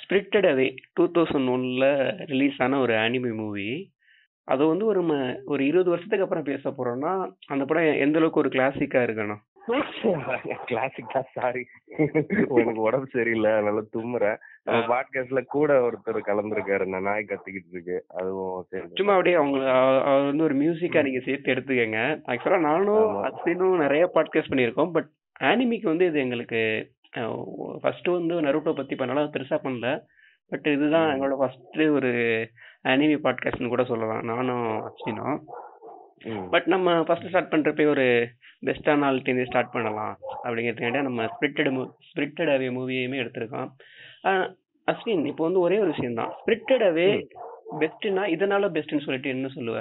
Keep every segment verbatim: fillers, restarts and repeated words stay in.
Spirited Away two thousand ஒன்ல release ஆன ஒரு அனிமே மூவி. அது வந்து ஒரு ம ஒரு இருபது வருஷத்துக்கு அப்புறம் பேச போறோம்னா, அந்த படம் எந்த அளவுக்கு ஒரு கிளாசிக்கா இருக்கணும்? கிளாசிக்கா? சாரி, உனக்கு உடம்பு சரியில்லை, அதனால தும்முறேன். நம்ம பாட்காஸ்ட்ல கூட ஒருத்தர் கலந்துருக்காரு, இந்த நாய் கத்திக்கிட்டு இருக்கு, அதுவும் சரி. சும்மா அப்படியே அவங்க அவர் வந்து ஒரு மியூசிக்கா நீங்க சேர்த்து எடுத்துக்கங்க. ஆக்சுவலா நானும் அஸ்வினும் நிறைய பாட்காஸ்ட் பண்ணியிருக்கோம். பட் ஆனிமிக்கு வந்து இது எங்களுக்கு ஃபர்ஸ்ட் வந்து நருட்டோ பத்தி பண்ணலாம், பெருசா பண்ணல. பட் இதுதான் எங்களோட ஃபர்ஸ்ட் ஒரு அனிமி பாட்காஸ்ட்னு கூட சொல்லலாம், நானும் அஸ்வினும். பட் நம்ம ஃபர்ஸ்ட் ஸ்டார்ட் பண்றப்ப ஒரு பெஸ்டான ஆல்கிட்டே ஸ்டார்ட் பண்ணலாம் அப்படிங்கிறதுக்காண்டி நம்ம ஸ்பிரிட்டட் ஸ்பிரிட்டட் அவே மூவியுமே எடுத்திருக்கோம். அஸ்வின், இப்போ வந்து ஒரே ஒரு விஷயம் தான், ஸ்பிரிட்டட் அவே பெஸ்ட்னா இதனால பெஸ்ட்னு சொல்லிட்டு என்ன சொல்லுவ?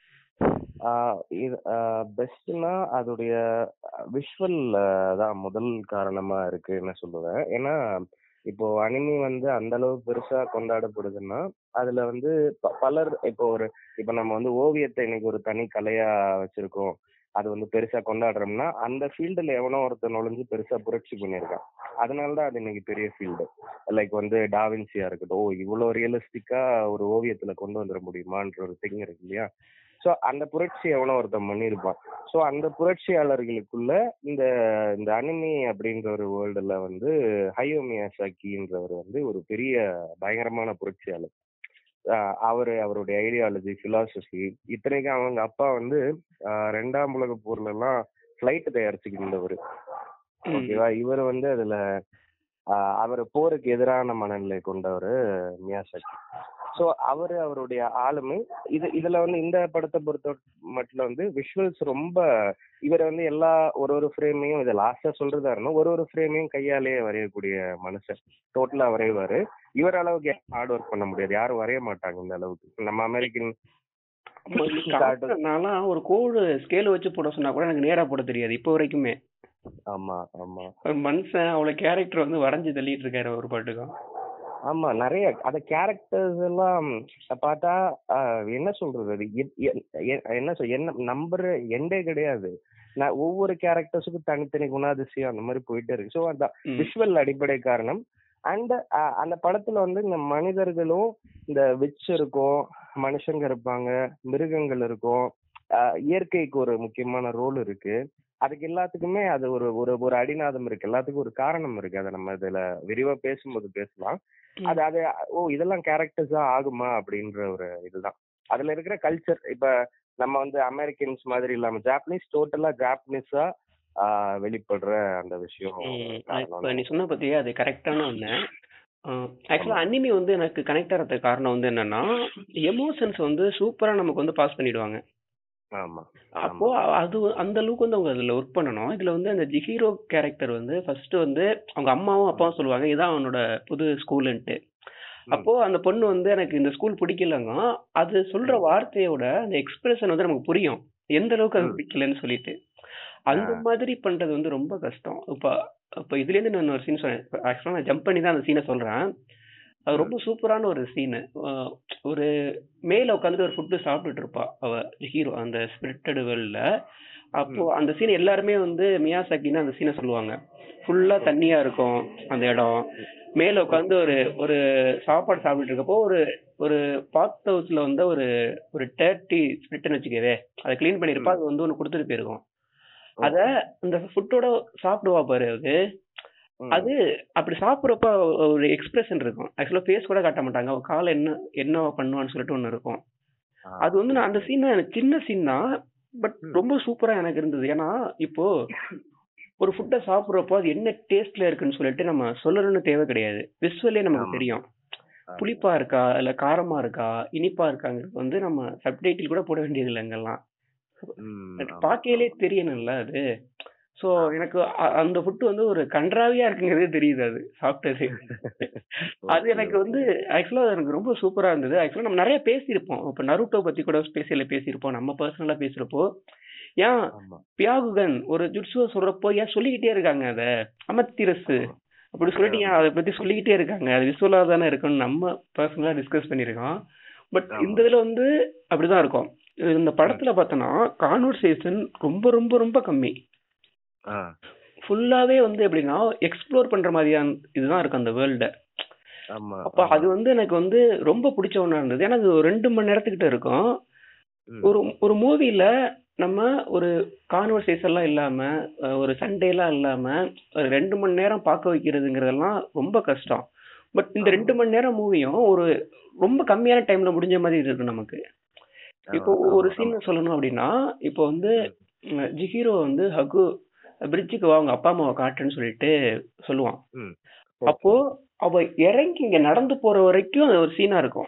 பெஸ்ட்னா அதோடைய விஷுவல் தான் முதல் காரணமா இருக்கு என்ன சொல்லுவேன். ஏன்னா இப்போ அனிமி வந்து அந்த அளவு பெருசா கொண்டாடப்படுதுன்னா அதுல வந்து பலர் இப்போ ஒரு இப்ப நம்ம வந்து ஓவியத்தை இன்னைக்கு ஒரு தனி கலையா வச்சிருக்கோம், அது வந்து பெருசா கொண்டாடுறோம்னா அந்த ஃபீல்டுல எவனோ ஒருத்தர் நுழைஞ்சு பெருசா புரட்சி பண்ணியிருக்கான், அதனாலதான் அது இன்னைக்கு பெரிய ஃபீல்டு. லைக் வந்து டாவின்சியா இருக்கட்டும், ஓ இவ்வளவு ரியலிஸ்டிக்கா ஒரு ஓவியத்துல கொண்டு வந்துட முடியுமான்ற ஒரு திங் இருக்கு இல்லையா. ஸோ அந்த புரட்சி எவனோ ஒருத்தன் பண்ணியிருப்பான். ஸோ அந்த புரட்சியாளர்களுக்குள்ள இந்த இந்த அனிமி அப்படின்ற ஒரு வேர்ல்டுல வந்து ஹையோ மியாசாக்கின்றவர் வந்து ஒரு பெரிய பயங்கரமான புரட்சியாளர். அவரு அவருடைய ஐடியாலஜி, பிலாசபி, இத்தனைக்கு அவங்க அப்பா வந்து ரெண்டாம் உலக போர்ல எல்லாம் பிளைட் தயாரிச்சுக்கிட்டு இருந்தவர். ஓகேவா, இவர் வந்து அதுல அவர் போருக்கு எதிரான மனநிலை கொண்டவர் மியாசாக்கி. ஸோ அவரு அவருடைய ஆளுமை இது இதுல வந்து இந்த படத்தை பொறுத்த மட்டும் வந்து விஷுவல்ஸ் ரொம்ப, இவர் வந்து எல்லா ஒரு ஒரு ஃப்ரேமையும் இதை லாஸ்டா சொல்றதா இருந்தாலும் ஒரு ஒரு ஃப்ரேமையும் கையாலேயே வரையக்கூடிய மனுஷன், டோட்டலா வரைவாரு. இவர் அளவுக்கு ஹார்ட் ஒர்க் பண்ண முடியாது, யாரும் வரைய மாட்டாங்க இந்த அளவுக்கு. நம்ம அமெரிக்கன் ஒரு கோடு ஸ்கேல் வச்சு போட சொன்னா கூட எனக்கு நேரா போட தெரியாது இப்போ வரைக்குமே. ஆமா ஆமா, ஒரு மனுஷன் அவ்வளவு கேரக்டர் வந்து வரைஞ்சு தள்ளிட்டு இருக்காரு ஒரு பாட்டுக்கும். ஆமா, நிறைய அந்த கேரக்டர்ஸ் எல்லாம் பார்த்தா என்ன சொல்றது, அது என்ன சொல் என்ன நம்பர் எண்டே கிடையாது. நான் ஒவ்வொரு கேரக்டர்ஸுக்கும் தனித்தனி குணாதிசயம் அந்த மாதிரி போயிட்டே இருக்கு. ஸோ அந்த விஷுவல் அடிப்படை காரணம். அண்ட் அந்த படத்துல வந்து இந்த மனிதர்களும் இந்த விச் இருக்கும், மனுஷங்க இருப்பாங்க, மிருகங்கள் இருக்கும், இயற்கைக்கு ஒரு முக்கியமான ரோல் இருக்கு. அதுக்கு எல்லாத்துக்குமே அது ஒரு ஒரு அடிநாதம் இருக்கு, எல்லாத்துக்கும் ஒரு காரணம் இருக்கு. அதை நம்ம இதுல விரிவா பேசும்போது பேசலாம். அது அது ஓ இதெல்லாம் கேரக்டர்ஸா ஆகுமா அப்படின்ற ஒரு இதுதான் அதுல இருக்கிற கல்ச்சர். இப்ப நம்ம வந்து அமெரிக்கன்ஸ் மாதிரி இல்லாம ஜாப்பனீஸ், டோட்டலா ஜாப்பனீஸா வெளிப்படுற அந்த விஷயம். நீ சொன்ன பத்தியே அது கரெக்டான ஒண்ணு. ஆக்சுவலா அனிமி வந்து எனக்கு கனெக்ட் ஆகிறதுக்கு காரணம் வந்து என்னன்னா, எமோஷன்ஸ் வந்து சூப்பரா நமக்கு வந்து பாஸ் பண்ணிடுவாங்க. அப்போ அது அந்த அளவுக்கு வந்து அவங்க அதுல ஒர்க் பண்ணணும். இதுல வந்து அந்த ஜிஹீரோ கேரக்டர் வந்து ஃபர்ஸ்ட் வந்து அவங்க அம்மாவும் அப்பாவும் சொல்லுவாங்க இதான் அவனோட புது ஸ்கூல்ன்ட்டு. அப்போ அந்த பொண்ணு வந்து எனக்கு இந்த ஸ்கூல் பிடிக்கலங்க, அது சொல்ற வார்த்தையோட அந்த எக்ஸ்பிரஷன் வந்து நமக்கு புரியும் எந்த அளவுக்கு அது பிடிக்கலன்னு சொல்லிட்டு. அந்த மாதிரி பண்றது வந்து ரொம்ப கஷ்டம். இப்ப இப்ப இதுல இருந்து நான் ஒரு சீன் சொன்னேன், ஆக்சுவலா நான் ஜம்ப் பண்ணி தான் அந்த சீனை சொல்றேன். அது ரொம்ப சூப்பரான ஒரு சீனு. ஒரு மேல உட்காந்துட்டு ஒரு ஃபுட்டு சாப்பிட்டுட்டு இருப்பா அவ ஹீரோ அந்த ஸ்பிரிட்டட் வேர்ல்ட்ல. அப்போ அந்த சீன் எல்லாருமே வந்து மியாசாக்கின்னு அந்த சீனை சொல்லுவாங்க. ஃபுல்லா தண்ணியா இருக்கும் அந்த இடம். மேல உட்காந்து ஒரு ஒரு சாப்பாடு சாப்பிட்டு இருக்கப்போ ஒரு ஒரு பாத் ஹவுஸ்ல வந்து ஒரு ஒரு டேர்ட்டி ஸ்பிரிட்னு வச்சுக்கவே அதை கிளீன் பண்ணிருப்பா. அது வந்து ஒண்ணு கொடுத்துட்டு போயிருக்கும். அத இந்த ஃபுட்டோட சாப்பிடுவா பாரு. அது அது அப்படி சாப்பிட்றப்ப ஒரு எக்ஸ்பிரஷன் இருக்கும். ஆக்சுவலா ஃபேஸ் கூட காட்ட மாட்டாங்க. அவ காலை என்ன என்ன பண்ணுவான்னு சொல்லிட்டு ஒண்ணு இருக்கும். அது வந்து நான் அந்த சீன் எனக்கு சின்ன சீன் தான், பட் ரொம்ப சூப்பரா எனக்கு இருந்தது. ஏன்னா இப்போ ஒரு ஃபுட்டை சாப்பிட்றப்போ அது என்ன டேஸ்ட்ல இருக்குன்னு சொல்லிட்டு நம்ம சொல்லணும்னு தேவை கிடையாது, விஷுவலே நமக்கு தெரியும். புளிப்பா இருக்கா இல்ல காரமா இருக்கா இனிப்பா இருக்காங்கிறது வந்து நம்ம சப்டைட்டில் கூட போட வேண்டியது இல்லை. எங்கெல்லாம் பாக்கையிலே தெரியணும்ல அது. சோ எனக்கு அந்த ஃபுட் வந்து ஒரு கன்றாவியா இருக்குங்கிறதே தெரியுது அது சாப்பிட்டது. அது எனக்கு வந்து ஆக்சுவலா எனக்கு ரொம்ப சூப்பரா இருந்தது. ஆக்சுவலா நம்ம நிறைய பேசியிருப்போம், இப்ப நருட்டோ பத்தி கூட ஸ்பெஷல பேசியிருப்போம், நம்ம பர்சனலா பேசுறப்போ ஏன் பியாகுகன் ஒரு ஜுட்சுவ சொல்றப்போ ஏன் சொல்லிக்கிட்டே இருக்காங்க அத அமத்திரசு அப்படி சொல்லிட்டு ஏன் அதை பத்தி சொல்லிக்கிட்டே இருக்காங்க, அது விசுவலா தானே இருக்குன்னு நம்ம பர்சனலா டிஸ்கஸ் பண்ணிருக்கோம். பட் இந்த இதுல வந்து அப்படிதான் இருக்கும். இந்த படத்துல பார்த்தோன்னா கான்வர்சேஷன் ரொம்ப ரொம்ப ரொம்ப கம்மி. ஃபுல்லாவே வந்து எப்படின்னா எக்ஸ்ப்ளோர் பண்ற மாதிரியான இதுதான் இருக்கு அந்த வேர்ல்ட. ஆமா அப்ப அது வந்து எனக்கு வந்து ரொம்ப பிடிச்ச ஒண்ணா இருந்தது. ஏன்னா அது ஒரு ரெண்டு மணி நேரத்துக்கிட்ட இருக்கும். ஒரு ஒரு மூவில நம்ம ஒரு கான்வர்சேஷன் எல்லாம் இல்லாம, அஹ் ஒரு சண்டே எல்லாம் இல்லாம ஒரு ரெண்டு மணி நேரம் பார்க்க வைக்கிறதுங்கிறதெல்லாம் ரொம்ப கஷ்டம். பட் இந்த ரெண்டு மணி நேரம் மூவியும் ஒரு ரொம்ப கம்மியான டைம்ல முடிஞ்ச மாதிரி இருக்கு நமக்கு. இப்போ ஒரு சீன் சொல்லணும் அப்படின்னா, இப்போ வந்து ம், ஜிஹீரோ வந்து ஹகு பிரிட்ஜுக்கு வா உங்க அப்பா அம்மாவை காட்டுன்னு சொல்லிட்டு சொல்லுவான். ம். அப்போ அவ இறங்கி இங்க நடந்து போற வரைக்கும் அது ஒரு சீனா இருக்கும்.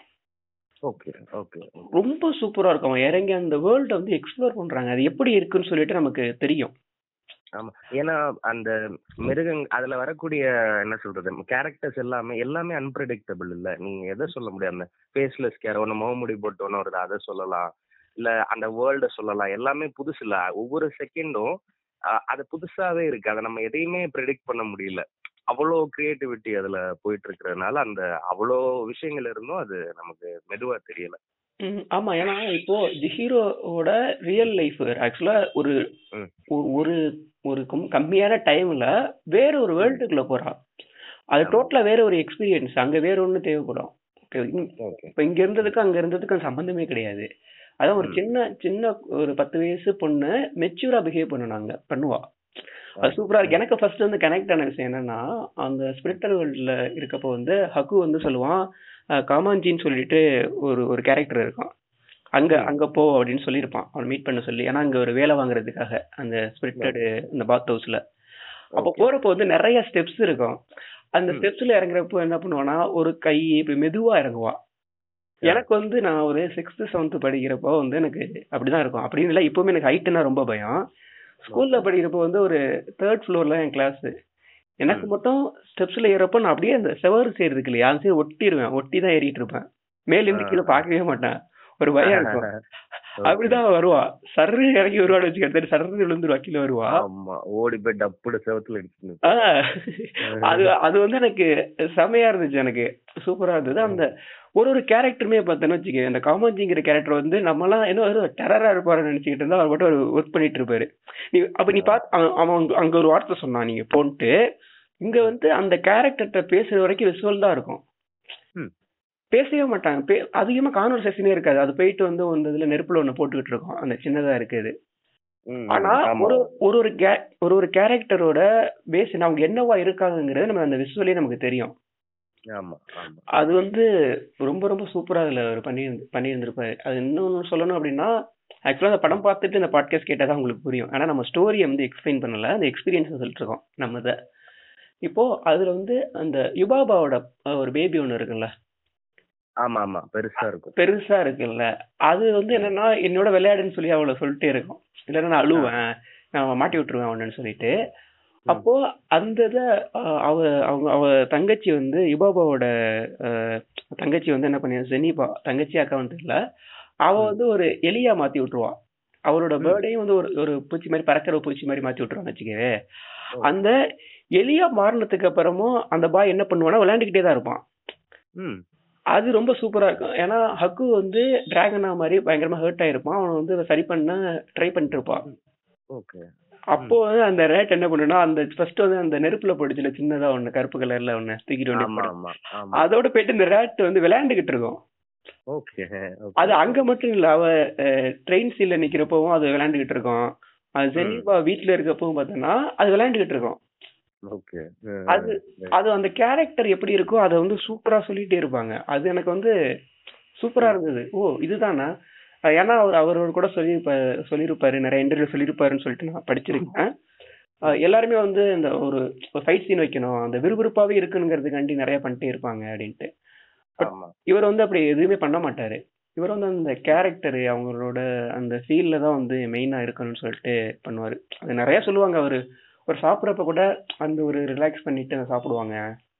ஓகே ஓகே ரொம்ப சூப்பரா இருக்கும். அவன் இறங்கி அந்த வேர்ல்ட வந்து எக்ஸ்ப்ளோர் பண்றாங்க. அது எப்படி இருக்குன்னு சொல்லிட்டு நமக்கு தெரியும். ஆமா. ஏன்னா அந்த மிருகங் அதுல வரக்கூடிய என்ன சொல்றது கேரக்டர்ஸ் எல்லாமே எல்லாமே அன்பிரடிக்டபிள் இல்ல. நீங்க எதை சொல்ல முடியாது. அந்த ஃபேஸ்லெஸ் கேர ஒன்று முகமுடி போட்டு ஒன்று வருது அதை சொல்லலாம். இல்ல அந்த வேர்ல்ட சொல்லலாம். எல்லாமே புதுசு இல்ல. ஒவ்வொரு செகண்டும் அது புதுசாவே இருக்கு. அதை நம்ம எதையுமே ப்ரெடிக்ட் பண்ண முடியல. அவ்வளோ கிரியேட்டிவிட்டி அதுல போயிட்டு இருக்கிறதுனால அந்த அவ்வளோ விஷயங்கள் இருந்தும் அது நமக்கு மெதுவா தெரியல. ம், ஆமா. ஏன்னா இப்போ ஜிஹீரோவோட ரியல் லைஃப் ஆக்சுவலா ஒரு ம். ஒரு- ஒரு ஒரு கம்- கம்மியான டைம்ல வேற ஒரு வேர்ல்டுக்குள்ள போறான். அது ஆமா. டோட்டலா வேற ஒரு எக்ஸ்பீரியன்ஸ். அங்க வேற ஒண்ணு தேவைப்படும். Okay, இங்க- ஓகே. இப்ப இங்க இருந்ததுக்கும் அங்க இருந்ததுக்கும் சம்பந்தமே கிடையாது. அதான் ஒரு ம். சின்ன சின்ன ஒரு பத்து வயசு பொண்ணு மெச்சூரா பிஹேவ் பண்ணுனாங்க பண்ணுவா. அது சூப்பரா இருக்கு. எனக்கு ஃபர்ஸ்ட் வந்து கனெக்ட் ஆன விஷயம் என்னன்னா, அந்த ஸ்பிரிட்டல் வேர்ல்ட்ல இருக்கப்போ வந்து ஹக்கு வந்து சொல்லுவான், அஹ், காமாஞ்சின்னு சொல்லிட்டு ஒரு ஒரு கேரக்டர் இருக்கான். அங்க ம். அங்க போ அப்படின்னு சொல்லியிருப்பான் அவன் மீட் பண்ண சொல்லி. ஏன்னா அங்க ஒரு வேலை வாங்குறதுக்காக அந்த ஸ்பிரிட்டட் இந்த பாத் ஹவுஸ்ல. அப்ப ஓகே. போறப்போ வந்து நிறைய ஸ்டெப்ஸ் இருக்கும். அந்த ம். ஸ்டெப்ஸ்ல இறங்குறப்போ என்ன பண்ணுவானா, ஒரு கை இப்படி மெதுவா இறங்குவா. எனக்கு வந்து நான் ஒரு சிக்ஸ்த் செவன்த் படிக்கிறப்போ வந்து எனக்கு அப்படிதான் இருக்கும். அப்படின்னு இல்லை, இப்பவுமே எனக்கு ஹைட்டுனா ரொம்ப பயம். ஸ்கூல்ல படிக்கிறப்போ வந்து ஒரு தேர்ட் ஃப்ளோர்ல என் கிளாஸ். எனக்கு ம். மட்டும் ஸ்டெப்ஸ்ல ஏறப்போ நான் அப்படியே அந்த செவரு செய்யறதுக்கு இல்லையா, அந்த சைடு ஒட்டிடுவேன். ஒட்டி தான் ஏறிட்டு இருப்பேன். மேல இருந்து கீழே பார்க்கவே மாட்டேன். ஒரு பயம் இருக்கும். அப்படிதான் வருவா. சர்ரு இறங்கி வருவான்னு வச்சுக்க, சர்ரு விழுந்துருவா, கீழே வருவா. ஆமா. ஓடி போய் டப்புடு செவத்துல இடிச்சு. ஆஹ் அது அது வந்து எனக்கு செமையா இருந்துச்சு. எனக்கு சூப்பரா இருந்தது. அந்த ஒரு ஒரு கேரக்டருமே பார்த்தேன்னு வச்சுக்க, அந்த காமாஞ்சிங்கிற கேரக்டர் வந்து நம்மலாம் என்ன ஒரு டெரரா இருப்பாருன்னு நினைச்சுக்கிட்டு இருந்தா அவர் மட்டும் ஒரு ஒர்க் பண்ணிட்டு இருப்பாரு. நீ அப்ப நீ பாத்து அவன் அவன் அங்க- அங்க ஒரு வார்த்தை சொன்னான் நீங்க போன்ட்டு. இங்க வந்து அந்த கேரக்டர்கிட்ட பேசுற வரைக்கும் விசுவல் தான் இருக்கும். ம். பேசவே மாட்டாங்க. பே- அதிகமா கான்வர்சேஷனே இருக்காது. அது போயிட்டு வந்து ஒரு இதுல நெருப்புல ஒண்ணு போட்டுக்கிட்டு இருக்கோம். அந்த சின்னதா இருக்குது. ம். ஆனா ஆமா. ஒரு ஒரு ஒரு கே- ஒரு ஒரு கேரக்டரோட பேஸ் அவங்க என்னவா இருக்காங்கங்கிறது நம்ம அந்த விசுவலே நமக்கு தெரியும். ஆமா. ஆமா. அது வந்து ரொம்ப ரொம்ப சூப்பரா அதுல அவர் பண்ணி பண்ணியிருந்திருப்பாரு. அது இன்னொன்னு சொல்லணும் அப்படின்னா, ஆக்சுவலா அந்த படம் பார்த்துட்டு இந்த பாட்காஸ்ட் கேட்டாதான் உங்களுக்கு புரியும். ஆனா நம்ம ஸ்டோரியை வந்து எக்ஸ்பிளைன் பண்ணல, அந்த எக்ஸ்பீரியன்ஸ் சொல்லிட்டு இருக்கோம் நம்ம இதை. இப்போ அதுல வந்து அந்த யுபாபாவோட அஹ், ஒரு பேபி ஒண்ணு இருக்குல்ல, ஆமா. ஆமா. பெருசா இருக்கும். பெருசா இருக்குல்ல, அது வந்து என்னன்னா என்னோட விளையாடுன்னு சொல்லி அவளை சொல்லிட்டே இருக்கும். இல்லைன்னா நான் அழுவேன், நான் மாட்டி விட்டுருவேன் அவனு சொல்லிட்டு. அப்போ அந்த இத அஹ், அவ அவங்க அவ தங்கச்சி வந்து யுபாபாவோட அஹ், தங்கச்சி வந்து என்ன பண்ணியா, ஜெனிபா தங்கச்சி அக்கௌண்ட் இல்ல, அவ ம். வந்து ஒரு எலியா மாத்தி விட்டுருவா. அவளோட ம். பேர்டையும் வந்து ஒரு ஒரு பூச்சி மாதிரி பறக்கிற பூச்சி மாதிரி மாத்தி விட்டுருவான்னு வச்சுக்கவே. ஓ. அந்த எலியா மாறினதுக்கு அப்புறமும் அந்த பாய் என்ன பண்ணுவானா, விளையாண்டுக்கிட்டே தான் இருப்பான். ம். அது ரொம்ப சூப்பரா இருக்கும். ஏன்னா ஹக்கு வந்து டிராகனா மாதிரி பயங்கரமா ஹர்ட் ஆயிருப்பான். அவன் வந்து அதை சரி பண்ண ட்ரை பண்ணிட்டு இருப்பான். ஓகே. அப்போ வந்து அந்த ரேட் என்ன பண்ணுனா, அந்த ஃபர்ஸ்ட் வந்து அந்த நெருப்புல போடுச்சுல சின்னதா ஒண்ணு கருப்பு கலர்ல ஒண்ணு தூக்கிட்டு வந்து ஆமா. போடு. ஆமா. ஆமா. அதோட போயிட்டு இந்த ரேட் வந்து விளையாண்டுகிட்டு இருக்கும். ஓகே. அது அங்க மட்டும் இல்ல, அவ ட்ரெயின் சீல்ல நிக்கிறப்பவும் அது விளையாண்டுகிட்டு இருக்கும். அது ஜெனிபா வீட்ல இருக்கப்பவும் பார்த்தோன்னா அது விளையாண்டுகிட்டு இருக்கும். ஓகே. அது அது அந்த கேரக்டர் எப்படி இருக்கோ அதை வந்து சூப்பரா சொல்லிட்டே இருப்பாங்க. அது எனக்கு வந்து சூப்பரா இருந்தது. ஓ இதுதானா? அஹ் ஏன்னா அவர் அவரோட கூட சொல்லியிருப்பாரு சொல்லியிருப்பாரு நிறைய இன்டர்வியூ சொல்லியிருப்பாருன்னு சொல்லிட்டு நான் படிச்சிருக்கேன். அஹ் எல்லாருமே வந்து இந்த ஒரு ஃபைட் சீன் வைக்கணும், அந்த விறுவிறுப்பாவே இருக்குங்கிறதுக்காண்டி நிறைய பண்ணிட்டே இருப்பாங்க அப்படின்ட்டு. பட் ஆமா. இவர் வந்து அப்படி எதுவுமே பண்ண மாட்டாரு. இவர் வந்து அந்த கேரக்டர் அவங்களோட அந்த ஃபீல்ல தான் வந்து மெயினா இருக்கணும்னு சொல்லிட்டு பண்ணுவாரு. அது நிறைய சொல்லுவாங்க. அவரு ஒரு சாப்பிட்றப்ப கூட அந்த ஒரு ரிலாக்ஸ் பண்ணிட்டு அதை சாப்பிடுவாங்க.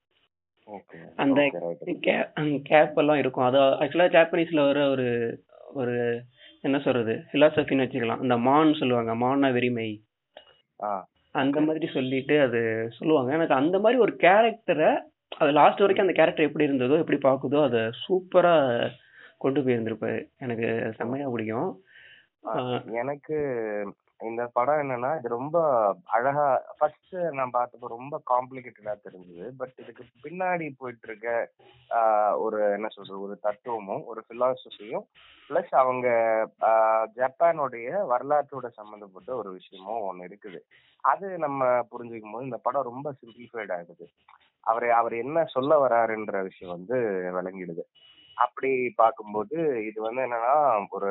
ஓகே. அந்த ஓகே, ரைட். கேப் எல்லாம் இருக்கும். அது ஆக்சுவலா ஜாப்பனீஸ்ல வர ஒரு ஒரு என்ன சொல்றது பிலாசபின்னு வச்சுக்கலாம். அந்த மான் சொல்லுவாங்க, மான்னா வெறிமை, ஆ. அந்த மாதிரி சொல்லிட்டு அது சொல்லுவாங்க. எனக்கு அந்த மாதிரி ஒரு கேரக்டரை அது லாஸ்ட் வரைக்கும் அந்த கேரக்டர் எப்படி இருந்ததோ எப்படி பாக்குதோ அதை சூப்பரா கொண்டு போயிருந்திருப்பாரு. எனக்கு செம்மையா பிடிக்கும். ஆ, எனக்கு இந்த படம் என்னன்னா இது ரொம்ப அழகா ஃபர்ஸ்ட் நான் பார்த்தப்போ ரொம்ப காம்ப்ளிகேட்டடா தெரிஞ்சது. பட் இதுக்கு பின்னாடி போயிட்டு இருக்க ஆஹ், ஒரு என்ன சொல்றது ஒரு தத்துவமும் ஒரு பிலாசபியும் பிளஸ் அவங்க ஆஹ், ஜப்பானுடைய வரலாற்றோட சம்மந்தப்பட்ட ஒரு விஷயமும் ஒன்று இருக்குது. அது நம்ம புரிஞ்சுக்கும் போது இந்த படம் ரொம்ப சிம்பிளிஃபைட் ஆகுது. அவர் அவர் என்ன சொல்ல வராருன்ற விஷயம் வந்து விளங்கிடுது. அப்படி பார்க்கும்போது இது வந்து என்னன்னா ஒரு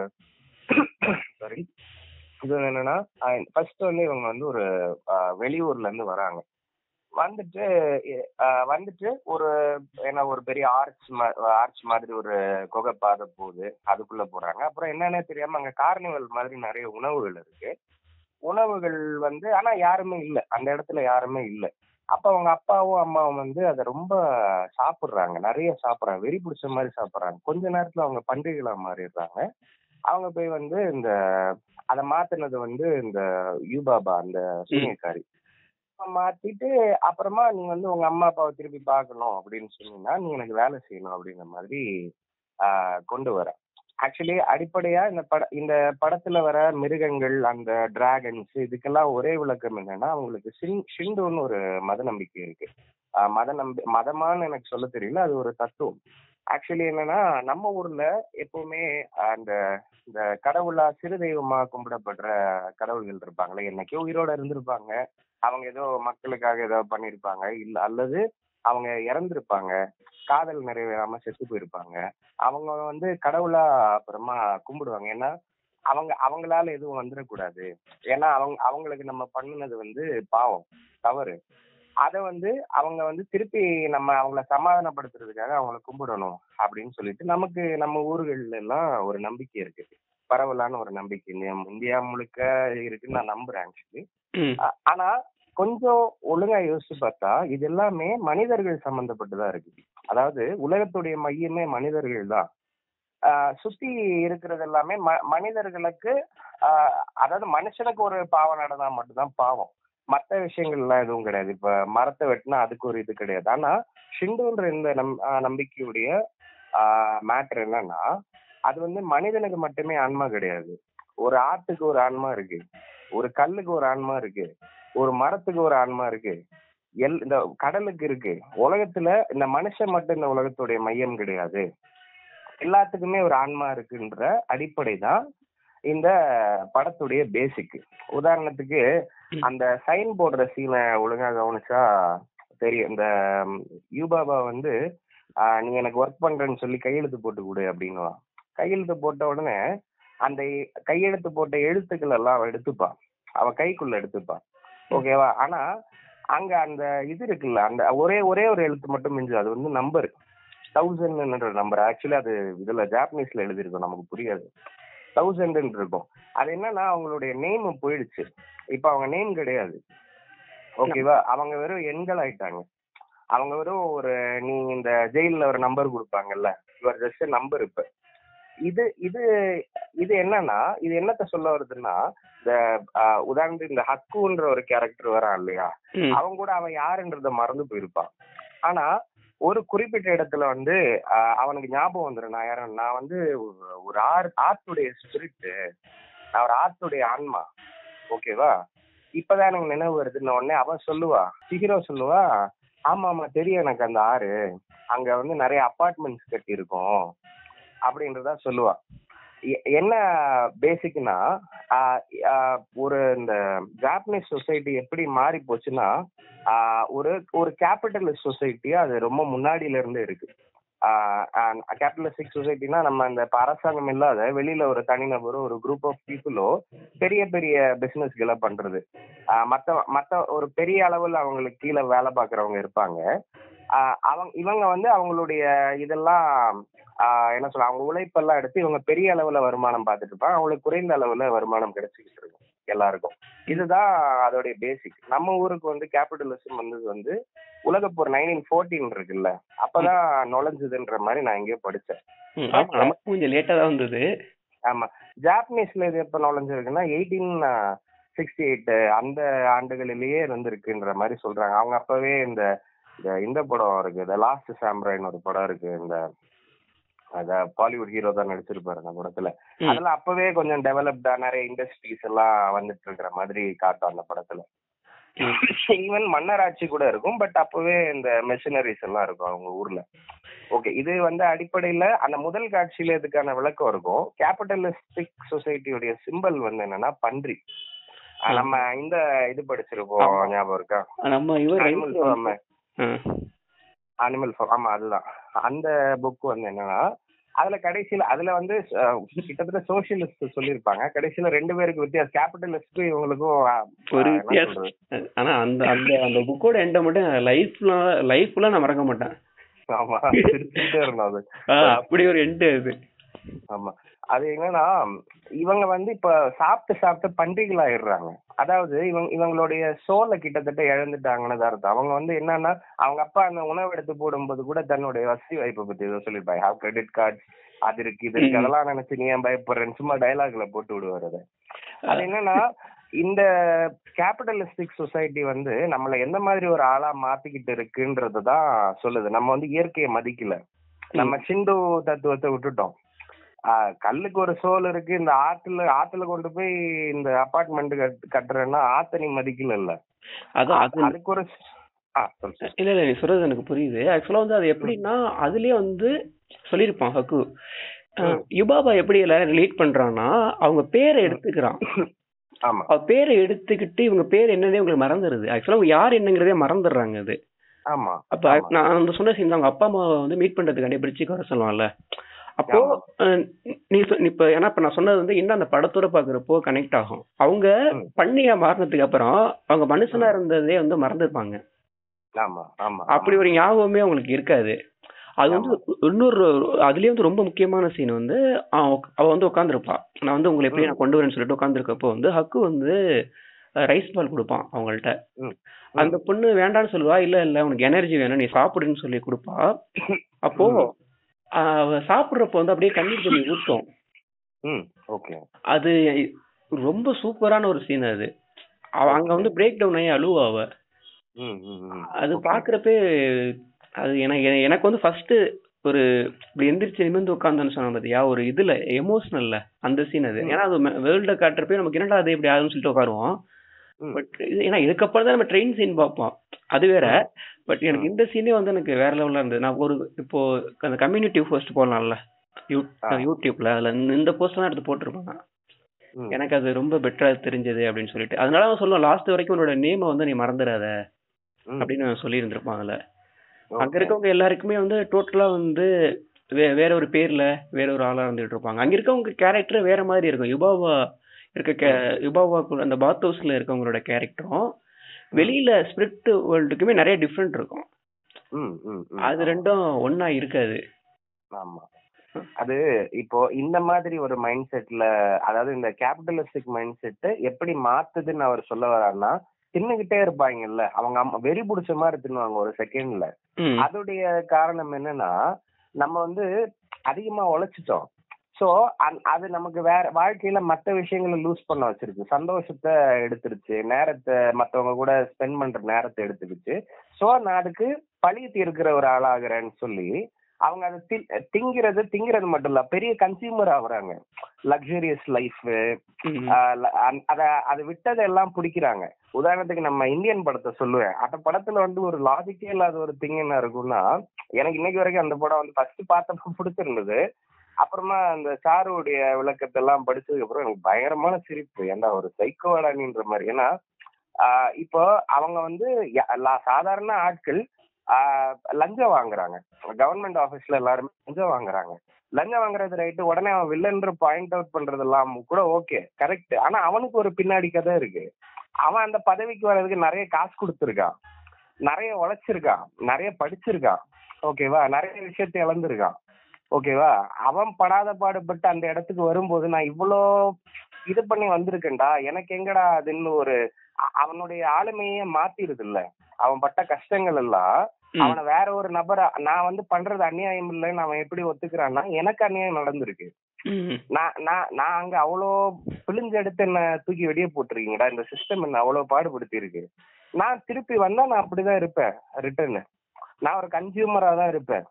சாரி இது வந்து என்னன்னா ஃபர்ஸ்ட் வந்து இவங்க வந்து ஒரு ஆஹ், வெளியூர்ல இருந்து வராங்க. வந்துட்டு எ- ஆஹ், வந்துட்டு ஒரு என்ன ஒரு பெரிய ஆர்ச் ஆர்ச் மாதிரி ஒரு குகை பாதை போகுது. அதுக்குள்ள போறாங்க. அப்புறம் என்னன்னே தெரியாம அங்க கார்னிவல் மாதிரி நிறைய உணவுகள் இருக்கு. உணவுகள் வந்து ஆனா யாருமே இல்ல, அந்த இடத்துல யாருமே இல்ல. அப்ப அவங்க அப்பாவும் அம்மாவும் வந்து அதை ரொம்ப சாப்பிடுறாங்க, நிறைய சாப்பிடுறாங்க, வெறி பிடிச்ச மாதிரி சாப்பிடுறாங்க. கொஞ்ச நேரத்துல அவங்க பன்றிகளா மாறிடுறாங்க. அவங்க போய் வந்து இந்த அதை மாத்தினது வந்து இந்த யூபாபா அந்த ம் சூனியக்காரி மாத்திட்டு, அப்புறமா நீ வந்து உங்க அம்மா அப்பாவை திருப்பி பார்க்கணும் அப்படின்னு சொன்னீங்கன்னா நீ எனக்கு வேலை செய்யணும் அப்படிங்கிற மாதிரி ஆஹ், கொண்டு வர. ஆக்சுவலி அடிப்படையா இந்த பட இந்த படத்துல வர மிருகங்கள் அந்த டிராகன்ஸ் இதுக்கெல்லாம் ஒரே விளக்கம் என்னன்னா அவங்களுக்கு ஷின் ஷிண்டுன்னு ஒரு மத நம்பிக்கை இருக்கு. ஆஹ், மத நம்பி மதமான்னு எனக்கு சொல்ல தெரியல, அது ஒரு தத்துவம். ஆக்சுவலி என்னன்னா நம்ம ஊர்ல எப்பவுமே அந்த இந்த கடவுளா சிறு தெய்வமா கும்பிடப்படுற கடவுள்கள் இருப்பாங்களே, என்னைக்கோ உயிரோட இருந்திருப்பாங்க. அவங்க ஏதோ மக்களுக்காக ஏதோ பண்ணியிருப்பாங்க, இல்ல அல்லது அவங்க இறந்திருப்பாங்க, காதல் நிறைவேறாம செத்து போயிருப்பாங்க. அவங்க வந்து கடவுளா அப்புறமா கும்பிடுவாங்க. ஏன்னா அவங்க அவங்களால எதுவும் வந்துடக்கூடாது. ஏன்னா அவங்க அவங்களுக்கு நம்ம பண்ணினது வந்து பாவம், தவறு. அதை வந்து அவங்க வந்து திருப்பி நம்ம அவங்கள சமாதானப்படுத்துறதுக்காக அவங்கள கும்பிடணும் அப்படின்னு சொல்லிட்டு நமக்கு நம்ம ஊர்கள்ல எல்லாம் ஒரு நம்பிக்கை இருக்கு. பரவலான ஒரு நம்பிக்கை இந்தியா இந்தியா முழுக்க இருக்குன்னு நான் நம்புறேன் ஆக்சுவலி. ம் ஆனா கொஞ்சம் ஒழுங்கா யோசிச்சு பார்த்தா இது எல்லாமே மனிதர்கள் சம்பந்தப்பட்டுதான் இருக்கு. அதாவது உலகத்துடைய மையமே மனிதர்கள் தான். ஆஹ் சுத்தி இருக்கிறது எல்லாமே ம மனிதர்களுக்கு ஆஹ் அதாவது மனுஷனுக்கு ஒரு பாவம் நடந்தா மட்டும்தான் பாவம். மற்ற விஷயங்கள்லாம் எதுவும் கிடையாது. இப்ப மரத்தை வெட்டினா அதுக்கு ஒரு இது கிடையாது. ஆனா ஷிண்டுன்ற இந்த நம் ஆஹ் நம்பிக்கையுடைய ஆஹ் மேட்டர் என்னன்னா அது வந்து மனிதனுக்கு மட்டுமே ஆன்மா கிடையாது. ஒரு ஆட்டுக்கு ஒரு ஆன்மா இருக்கு, ஒரு கல்லுக்கு ஒரு ஆன்மா இருக்கு, ஒரு மரத்துக்கு ஒரு ஆன்மா இருக்கு, எல் இந்த கடலுக்கு இருக்கு. உலகத்துல இந்த மனுஷன் மட்டும் இந்த உலகத்துடைய மையம் கிடையாது. எல்லாத்துக்குமே ஒரு ஆன்மா இருக்குன்ற அடிப்படை தான் இந்த படத்துடைய பேசிக். உதாரணத்துக்கு ம் அந்த சைன் போடுற சீனை ஒழுங்கா கவனிச்சா தெரியும். இந்த ம், யூபாபா வந்து ஆஹ், நீ எனக்கு ஒர்க் பண்றேன்னு சொல்லி கையெழுத்து போட்டு கொடு அப்படின்னுவான். கையெழுத்து போட்ட உடனே அந்த கையெழுத்து போட்ட எழுத்துக்கள் எல்லாம் அவ எடுத்துப்பா, அவ கைக்குள்ள எடுத்துப்பா. ம் ஓகேவா? ஆனா அங்க அந்த இது இருக்குல்ல, அந்த ஒரே ஒரே ஒரு எழுத்து மட்டும் மிஞ்சு, அது வந்து நம்பர் தௌசண்ட் நம்பர். ஆக்சுவலி அது இதுல ஜாப்பனீஸ்ல எழுதிருக்கும், நமக்கு புரியாது. தௌசண்ட் இருக்கும். அது என்னன்னா அவங்களுடைய நேம் போயிடுச்சு. இப்ப அவங்க நேம் கிடையாது. ஓகேவா? அவங்க வெறும் எண்கள் ஆயிட்டாங்க. அவங்க வெறும் ஒரு நீ இந்த ஜெயில ஒரு நம்பர் கொடுப்பாங்கல்ல, யுவர் ஜஸ்ட் நம்பர். இப்ப இது இது இது என்னன்னா இது என்னத்த சொல்ல வருதுன்னா இந்த ஆஹ், உதாரணத்துக்கு இந்த ஹக்குன்ற ஒரு கேரக்டர் வரான் இல்லையா, ம் அவன் கூட அவன் யாருன்றத மறந்து போயிருப்பான். ஆனா ஒரு குறிப்பிட்ட இடத்துல வந்து ஆஹ், அவனுக்கு ஞாபகம் வந்துடும், நான் யாரும் நான் வந்து ஒரு ஒரு ஆர் ஆத்துடைய ஸ்பிரிட், நான் ஒரு ஆத்துடைய ஆன்மா. ஓகேவா? இப்பதான் எனக்கு நினைவு வருதுன்னு உடனே அவன் சொல்லுவா, ஹீரோ சொல்லுவா, ஆமா ஆமா தெரியும் எனக்கு அந்த ஆறு, அங்க வந்து நிறைய அபார்ட்மெண்ட்ஸ் கட்டி இருக்கும் அப்படின்றதா சொல்லுவா. எ- என்ன பேசிக்னா ஒரு இந்த ஜாப்பனீஸ் சொசைட்டி எப்படி மாறி போச்சுன்னா ஆஹ், ஒரு ஒரு கேபிட்டலிஸ்ட் சொசைட்டியா அது ரொம்ப முன்னாடியில இருந்து இருக்கு. கேபிட்டலிஸ்டிக் சொசைட்டினா நம்ம இந்த இப்ப அரசாங்கம் இல்லாத வெளியில ஒரு தனிநபரோ ஒரு குரூப் ஆஃப் பீப்புளோ பெரிய பெரிய பிசினஸ்களை பண்றது. ஆஹ், மத்த மத்த ஒரு பெரிய அளவில் அவங்களுக்கு கீழே வேலை பார்க்கறவங்க இருப்பாங்க. ஆஹ் அவங்க இவங்க வந்து அவங்களுடைய இதெல்லாம் ஆஹ் என்ன சொல்ல அவங்க உழைப்பெல்லாம் எடுத்து இவங்க பெரிய அளவுல வருமானம் பார்த்துட்டு இருப்பாங்க. அவங்களுக்கு குறைந்த அளவுல வருமானம் கிடைச்சிக்கிட்டு இருக்கும் எல்லாருக்கும். இதுதான் அதோடைய பேசிக். நம்ம ஊருக்கு வந்து கேபிட்டலிசம் வந்தது வந்து உலகப்போர் நைன்டீன் ஃபோர்டீன் இருக்குல்ல, அப்பதான் நுழைஞ்சதுன்ற மாதிரி நான் எங்கேயோ படிச்சேன். ம் ஆமா, பட் நமக்கு கொஞ்சம் லேட்டா தான் வந்தது. ஆமா, ஜாப்பனீஸ்ல இது எப்ப நுழைஞ்சிருக்குன்னா எயிட்டீன் சிக்ஸ்டி எயிட் அந்த ஆண்டுகளிலேயே இருந்திருக்குன்ற மாதிரி சொல்றாங்க. அவங்க அப்பவே இந்த இந்த இந்த படம் இருக்கு, த லாஸ்ட் சாம்ராய்னு ஒரு படம் இருக்கு, இந்த அத பாலிவுட் ஹீரோ தான் நடிச்சிருப்பாரு அந்த படத்துல. அதெல்லாம் அப்பவே கொஞ்சம் டெவலப்டா நிறைய இண்டஸ்ட்ரீஸ் எல்லாம் வந்துட்டு இருக்கிற மாதிரி காட்டும் அந்த படத்துல. ஈவன் மன்னராட்சி கூட இருக்கும், பட் அப்பவே இந்த மெஷினரிஸ் எல்லாம் இருக்கும் அவங்க ஊர்ல. ஓகே, இது வந்து அடிப்படையில அந்த முதல் காட்சியில இதுக்கான விளக்கம் இருக்கும். கேபிட்டலிஸ்டிக் சொசைட்டியோடைய சிம்பல் வந்து என்னன்னா பன்றி. நம்ம இந்த இது படிச்சிருப்போம், ஞாபகம் இருக்கா? நம்ம இவர் அனிமல் ஃபார்ம். அனிமல் ஃபார்ம், ஆமா அதுதான். அந்த புக் வந்து என்னன்னா அதுல கடைசியில அதுல வந்து கிட்டத்தட்ட சோசியலிஸ்ட் சொல்லியிருப்பாங்க. கடைசியில ரெண்டு பேருக்கு வித்தியாசம், கேபிட்டலிஸ்டுக்கும் இவங்களுக்கும் ஒரு வித்தியாசம். ஆனா அந்த அந்த அந்த புக்கோட எண்ட மட்டும் லைஃப்ல லைஃப்ல நான் மறக்க மாட்டேன். ஆமா, சிரிச்சுட்டே இருந்தோம் அது. அப்படி ஒரு எண்டு அது. ஆமா, அது என்னன்னா இவங்க வந்து இப்ப சாப்பிட்டு சாப்பிட்டு பன்றிகள் ஆயிடுறாங்க. அதாவது இவங்க இவங்களுடைய சோலை கிட்டத்தட்ட இழந்துட்டாங்கன்னு தான் அர்த்தம். அவங்க வந்து என்னன்னா அவங்க அப்பா அந்த உணவு எடுத்து போடும்போது கூட தன்னுடைய வசதி வாய்ப்பை பத்தி ஏதோ சொல்லியிருப்பாங்க. ஹாவ் கிரெடிட் கார்டு, அது இருக்கு இது இருக்கு, அதெல்லாம் நினைச்சு நீ ஏன் பயப்படுறேன்னு சும்மா டைலாக்ல போட்டு விடுவாரு. அதை அது என்னன்னா இந்த கேபிட்டலிஸ்டிக் சொசைட்டி வந்து நம்மள எந்த மாதிரி ஒரு ஆளா மாத்திக்கிட்டு இருக்குன்றதுதான் சொல்லுது. நம்ம வந்து இயற்கையை மதிக்கல, நம்ம சிந்து தத்துவத்தை விட்டுட்டோம். ஆஹ் கல்லுக்கு ஒரு சோல் இருக்கு, இந்த ஆத்துல ஆத்துல கொண்டு போய் இந்த அபார்ட்மெண்ட் கட்டுறேன்னா ஆத்த நீ மதிக்கல. இல்ல அதுக்கு ஒரு இல்ல இல்ல நீ சொல்றது எனக்கு புரியுது. ஆக்சுவலா வந்து அது எப்படின்னா அதுலயே வந்து சொல்லிருப்பான் ஹக்கு. யுபாபா எப்படி எல்லாரும் ரிலேட் பண்றான்னா அவங்க பேரை எடுத்துக்கிறான். அவ பேரை எடுத்துக்கிட்டு இவங்க பேர் என்னன்னே உங்களுக்கு மறந்துடுது. ஆக்சுவலா அவங்க யார் என்னங்கிறதே மறந்துடுறாங்க. அது அப்ப நான் அந்த சொன்ன சீன் அவங்க அப்பா அம்மா வந்து மீட் பண்றதுக்காண்டி பிரிட்ஜுக்கு வர சொல்லுவாங்கல்ல. அப்போ நீ இப்ப ஏன்னா இப்ப நான் சொன்னது வந்து இன்னும் அந்த படத்தோட பாக்குறப்போ கனெக்ட் ஆகும். அவங்க பண்ணியா மாறினதுக்கு அப்புறம் அவங்க மனுஷனா இருந்ததே வந்து மறந்துருப்பாங்க. அப்படி ஒரு ஞாபகமே அவங்களுக்கு இருக்காது. அது வந்து இன்னொரு அதுலயே வந்து ரொம்ப முக்கியமான சீன் வந்து அவ வந்து உட்காந்துருப்பா. நான் வந்து உங்களை எப்படி நான் கொண்டு வரேன்னு சொல்லிட்டு உட்காந்துருக்கப்போ வந்து ஹக்கு வந்து ரைஸ் பால் கொடுப்பான் அவங்கள்ட்ட. அந்த பொண்ணு வேண்டான்னு சொல்லுவா. இல்ல இல்ல உனக்கு எனர்ஜி வேணும் நீ சாப்பிடுன்னு சொல்லி கொடுப்பா. அப்போ அவ சாப்பிடுறப்ப வந்து அப்படியே கண்ணீர் தண்ணி ஊத்தும். அது ரொம்ப சூப்பரான ஒரு சீன். அது அங்க வந்து பிரேக் டவுன் ஆகி அழுவா அவ. அது பாக்குறப்பே அது எனக்கு எனக்கு வந்து ஃபர்ஸ்ட் ஒரு இப்படி எந்திரிச்சு நிமிர்ந்து உட்கார்ந்தோன்னு சொன்ன பாத்தியா ஒரு இதுல எமோஷனல்ல அந்த சீன் அது. ஏன்னா அது வேர்ல்ட காட்டுறப்பே நமக்கு என்னடா அது இப்படி ஆகுதுன்னு சொல்லிட்டு உட்காருவோம். பட் ஏன்னா இதுக்கப்புறம் தான் நம்ம ட்ரெயின் சீன் பார்ப்போம், அது வேற. பட் எனக்கு இந்த சீனே வந்து எனக்கு வேற லெவல்ல இருந்தது. நான் ஒரு இப்போ அந்த கம்யூனிட்டி போஸ்ட் போடலாம்ல யூடியூப்ல, அதுல இந்த போஸ்ட் தான் எடுத்து போட்டிருப்பாங்க. எனக்கு அது ரொம்ப பெட்டரா தெரிஞ்சது அப்படின்னு சொல்லிட்டு அதனால அவன் சொல்லுவான் லாஸ்ட் வரைக்கும் உன்னோட நேமை வந்து நீ மறந்துடாத அப்படின்னு சொல்லி இருந்திருப்பான். அதுல அங்க இருக்கவங்க எல்லாருக்குமே வந்து டோட்டலா வந்து வேற ஒரு பேர்ல வேற ஒரு ஆளா இருந்துட்டு இருப்பாங்க. அங்க இருக்கவங்க கேரக்டர் வேற மாதிரி இருக்கும். யுபாவா இருக்க யுபாவா அந்த பாத் ஹவுஸ்ல இருக்கவங்களோட கேரக்டரும் வெளியில ஸ்பிரிட் வேர்ல்டுக்குமே நிறைய டிஃப்ரெண்ட் இருக்கும். அது ரெண்டும் ஒன்னா இருக்காது. ஆமா, அது இப்போ இந்த மாதிரி ஒரு மைண்ட் செட்ல, அதாவது இந்த கேபிட்டலிஸ்டிக் மைண்ட் செட் எப்படி மாத்துதுன்னு அவர் சொல்ல வர்றாருன்னா, தின்னுகிட்டே இருப்பாங்கல்ல அவங்க அம்மா, வெறி பிடிச்ச மாதிரி தின்னுவாங்க ஒரு செகண்ட்ல. அதோடைய காரணம் என்னன்னா நம்ம வந்து அதிகமா உழைச்சிட்டோம். சோ அது நமக்கு வேற வாழ்க்கையில மற்ற விஷயங்களை லூஸ் பண்ண வச்சிருக்கு. சந்தோஷத்தை எடுத்துருச்சு, நேரத்தை மத்தவங்க கூட ஸ்பெண்ட் பண்ற நேரத்தை எடுத்துக்கிச்சு. சோ நான் அதுக்கு பழி தீர்க்கிற ஒரு ஆளாகிறேன்னு சொல்லி அவங்க அதை திங்கிறது திங்கிறது மட்டும் இல்ல, பெரிய கன்சியூமர் ஆகுறாங்க. லக்ஸரியஸ் லைஃப் அத அது விட்டதெல்லாம் பிடிக்கிறாங்க. உதாரணத்துக்கு நம்ம இந்தியன் படத்தை சொல்லுவேன். அந்த படத்துல வந்து ஒரு லாஜிக்கே இல்லாத ஒரு திங் என்ன இருக்கும்னா, எனக்கு இன்னைக்கு வரைக்கும் அந்த படம் வந்து ஃபர்ஸ்ட் பார்த்தப்ப பிடிச்சிருந்தது. அப்புறமா அந்த சாருடைய விளக்கத்தை எல்லாம் படிச்சதுக்கு அப்புறம் எனக்கு பயங்கரமான சிரிப்பு. ஏன்னா ஒரு சைக்கோவாடானின்ற மாதிரி. ஏன்னா ஆஹ் இப்போ அவங்க வந்து சாதாரண ஆட்கள் ஆஹ் லஞ்சம் வாங்குறாங்க. கவர்மெண்ட் ஆபீஸ்ல எல்லாருமே லஞ்சம் வாங்குறாங்க. லஞ்சம் வாங்குறது ரைட்டு, உடனே அவன் வில்லன்ற பாயிண்ட் அவுட் பண்றதெல்லாம் கூட ஓகே கரெக்ட். ஆனா அவனுக்கு ஒரு பின்னாடி கதை இருக்கு. அவன் அந்த பதவிக்கு வர்றதுக்கு நிறைய காசு கொடுத்துருக்கான், நிறைய உழைச்சிருக்கான், நிறைய படிச்சிருக்கான், ஓகேவா, நிறைய விஷயத்த இழந்திருக்கான், ஓகேவா. அவன் படாத பாடுபட்டு அந்த இடத்துக்கு வரும்போது நான் இவ்வளோ இது பண்ணி வந்திருக்கேன்டா, எனக்கு எங்கடா அதுன்னு ஒரு அவனுடைய ஆளுமையே மாத்திருது இல்ல. அவன் பட்ட கஷ்டங்கள் எல்லாம் அவனை வேற ஒரு நபரா, நான் வந்து பண்றது அநியாயம் இல்லைன்னு அவன் எப்படி ஒத்துக்கிறான்னா, எனக்கு அநியாயம் நடந்திருக்கு, நான் நான் நான் அங்க அவ்வளோ பிழிஞ்சு எடுத்து என்ன தூக்கி வெளியே போட்டிருக்கீங்கடா, இந்த சிஸ்டம் என்ன அவ்வளவு பாடுபடுத்தி இருக்கு. நான் திருப்பி வந்தா நான் அப்படிதான் இருப்பேன் ரிட்டர்னு. நான் ஒரு கன்சியூமரா தான் இருப்பேன்,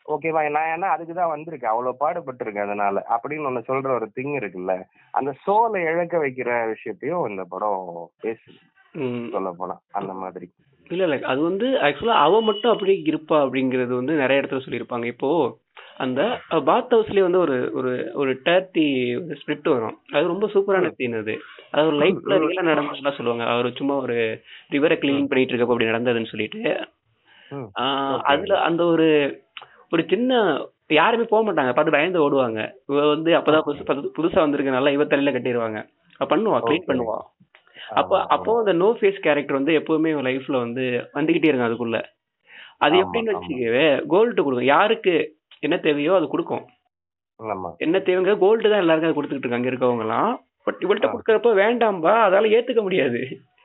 ஓகேவா? நான் ஏன்னா அதுக்குதான் வந்திருக்கேன், அவ்வளவு பாடுபட்டிருக்கேன் அதனால அப்படின்னு ஒண்ணு சொல்ற ஒரு திங் இருக்குல்ல, அந்த சோலை இழக்க வைக்கிற விஷயத்தையும் இந்த படம் பேசுது சொல்ல போனா அந்த மாதிரி. இல்ல இல்ல அது வந்து ஆக்சுவலா அவ மட்டும் அப்படியே இருப்பா அப்படிங்கறது வந்து நிறைய இடத்துல சொல்லியிருப்பாங்க. இப்போ அந்த பாத் ஹவுஸ்லயே வந்து ஒரு ஒரு ஒரு டர்ட்டி ஸ்பிரிட் வரும். அது ரொம்ப சூப்பரான சீன் அது. அது ஒரு லைஃப்ல ரியலா நடந்ததுலாம் சொல்லுவாங்க. அவர் சும்மா ஒரு ரிவரை கிளீன் பண்ணிட்டு இருக்கப்ப அப்படி நடந்ததுன்னு சொல்லிட்டு ஆஹ் அதுல அந்த ஒரு ஒரு சின்ன யாருமே போக மாட்டாங்க, பார்த்து பயந்து ஓடுவாங்க. இவ வந்து அப்பதான் புதுசு புதுசா வந்திருக்கனால இவ தலையில கட்டிடுவாங்க. பண்ணுவா, கிளீன் பண்ணுவா. அப்ப அப்போ அந்த நோ ஃபேஸ் கேரக்டர் வந்து எப்பவுமே லைஃப்ல வந்து வந்துகிட்டே இருக்கும் அதுக்குள்ள. அது எப்படின்னு வச்சுக்கவே கோல்டு கொடுக்கும், யாருக்கு என்ன தேவையோ அது கொடுக்கும். என்ன தேவைங்க கோல்டு தான் எல்லாருக்கும் அது கொடுத்துக்கிட்டு இருக்காங்க இருக்கவங்க எல்லாம். பட் இவள்கிட்ட கொடுக்கறப்ப வேண்டாம்பா, அதால ஏத்துக்க முடியாது.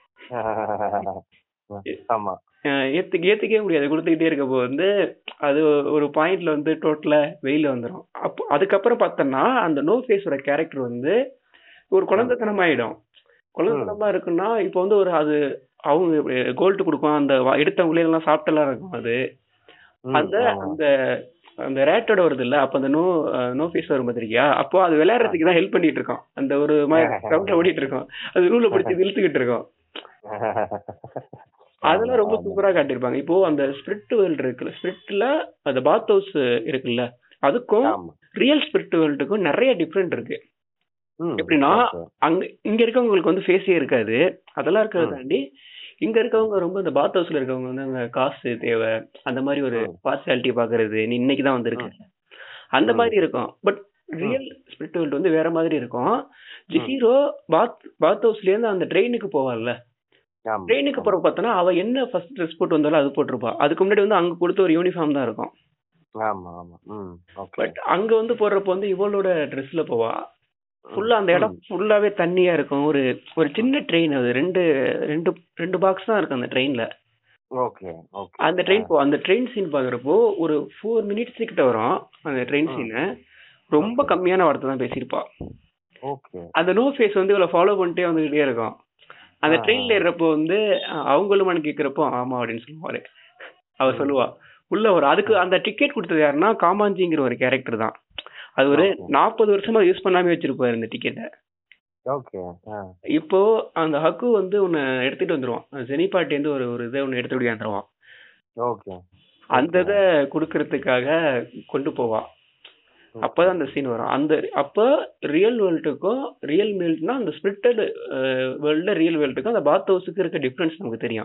ஏத்துக்க ஏத்துக்கவே முடியாது. கொடுத்துக்கிட்டே இருக்கப்போ வந்து அது ஒரு பாயிண்ட்ல வந்து டோட்டலா வெயில வந்துடும். அப்போ அதுக்கப்புறம் பார்த்தோம்னா அந்த நோ ஃபேஸோட கேரக்டர் வந்து ஒரு குழந்தைத்தனமாயிடும். குழந்தைத்தனமா இருக்குன்னா இப்போ வந்து ஒரு அது அவங்க கோல்டு கொடுக்கும், அந்த எடுத்தவங்களே எல்லாம் சாப்பிட்டெல்லாம் இருக்கும். அது அந்த அந்த அந்த ரேட்டோட வருது இல்ல, அப்ப அந்த நோ நோ ஃபேஸ் வரும் பார்த்திருக்கியா, அப்போ அது விளையாடுறதுக்கு தான் ஹெல்ப் பண்ணிட்டு இருக்கோம். அந்த ஒரு மாதிரி ஓடிட்டு இருக்கோம், அது ரூல பிடிச்சி இழுத்துக்கிட்டு இருக்கோம். அதெல்லாம் ரொம்ப சூப்பரா காட்டியிருப்பாங்க. இப்போ அந்த ஸ்பிரிட் வேர்ல்டு இருக்குல்ல, ஸ்பிரிட்ல அந்த பாத் ஹவுஸ் இருக்குல்ல, அதுக்கும் ரியல் ஸ்பிரிட் வேர்ல்டுக்கும் நிறைய டிஃபரெண்ட் இருக்கு. எப்படின்னா அங்க இங்க இருக்கவங்களுக்கு வந்து ஃபேஸே இருக்காது, அதெல்லாம் இருக்கிறத தாண்டி இங்க இருக்கவங்க ரொம்ப இந்த பாத் ஹவுஸ்ல இருக்கவங்க வந்து அந்த காசு தேவை அந்த மாதிரி ஒரு பார்சியாலிட்டி பாக்குறது, நீ இன்னைக்குதான் வந்திருக்கு அந்த மாதிரி இருக்கும். பட் ரியல் ஸ்பிரிட் வேர்ல்டு வந்து வேற மாதிரி இருக்கும். ஜிஹீரோ பாத் பாத் ஹவுஸ்ல இருந்து அந்த ட்ரெயினுக்கு போவாள்ல, ட்ரெயினுக்கு போற பார்த்தோன்னா அவ என்ன ஃபர்ஸ்ட் ட்ரெஸ் போட்டு வந்தாலும் அது போட்டிருப்பா. அதுக்கு முன்னாடி வந்து அங்க கொடுத்த ஒரு யூனிஃபார்ம் தான் இருக்கும். பட் அங்க வந்து போடுறப்ப வந்து இவளோட ட்ரெஸ்ல போவா. ஃபுல்லா அந்த இடம் ஃபுல்லாவே தண்ணியா இருக்கும். ஒரு ஒரு சின்ன ட்ரெயின், அது ரெண்டு ரெண்டு ரெண்டு பாக்ஸ் தான் இருக்கு அந்த ட்ரெயின்ல. அந்த ட்ரெயின் போ அந்த ட்ரெயின் சீன் பாக்குறப்போ ஒரு ஃபோர் மினிட்ஸ் கிட்ட வரும் அந்த ட்ரெயின் சீனு. ரொம்ப கம்மியான வார்த்தை தான் பேசியிருப்பா. அந்த நோ ஃபேஸ் வந்து இவ்வளவு ஃபாலோ பண்ணிட்டே வந்துகிட்டே இருக்கும். அந்த ட்ரெயின்ல ஏறப்போ வந்து அவங்களும் கேட்கிறப்போ ஆமா அப்படின்னு சொல்லுவாரு. அவ சொல்லுவா உள்ள ஒரு அதுக்கு அந்த டிக்கெட் கொடுத்தது யாருன்னா காமாஞ்சிங்கிற ஒரு கேரக்டர் தான். அது ஒரு நாற்பது வருஷமா யூஸ் பண்ணாம வச்சிருப்பாரு இந்த டிக்கெட்டை. இப்போ அந்த ஹக்கு வந்து உன்னை எடுத்துட்டு வந்துருவான், ஜெனிபாட்டி வந்து ஒரு ஒரு இதை ஒன்னு எடுத்துட்டு வந்துருவான். அந்த இதை குடுக்கறதுக்காக கொண்டு போவா. அப்பதான் அந்த சீன் வரும். அந்த அப்ப ரியல் வேர்ல்டுக்கும் ரியல் வேர்ல்டுனா அந்த ஸ்பிரிட்டட் வேர்ல்ட்ல ரியல் வேர்ல்டுக்கும் அந்த பாத் ஹவுஸுக்கு இருக்க டிஃபரன்ஸ் நமக்கு தெரியும்.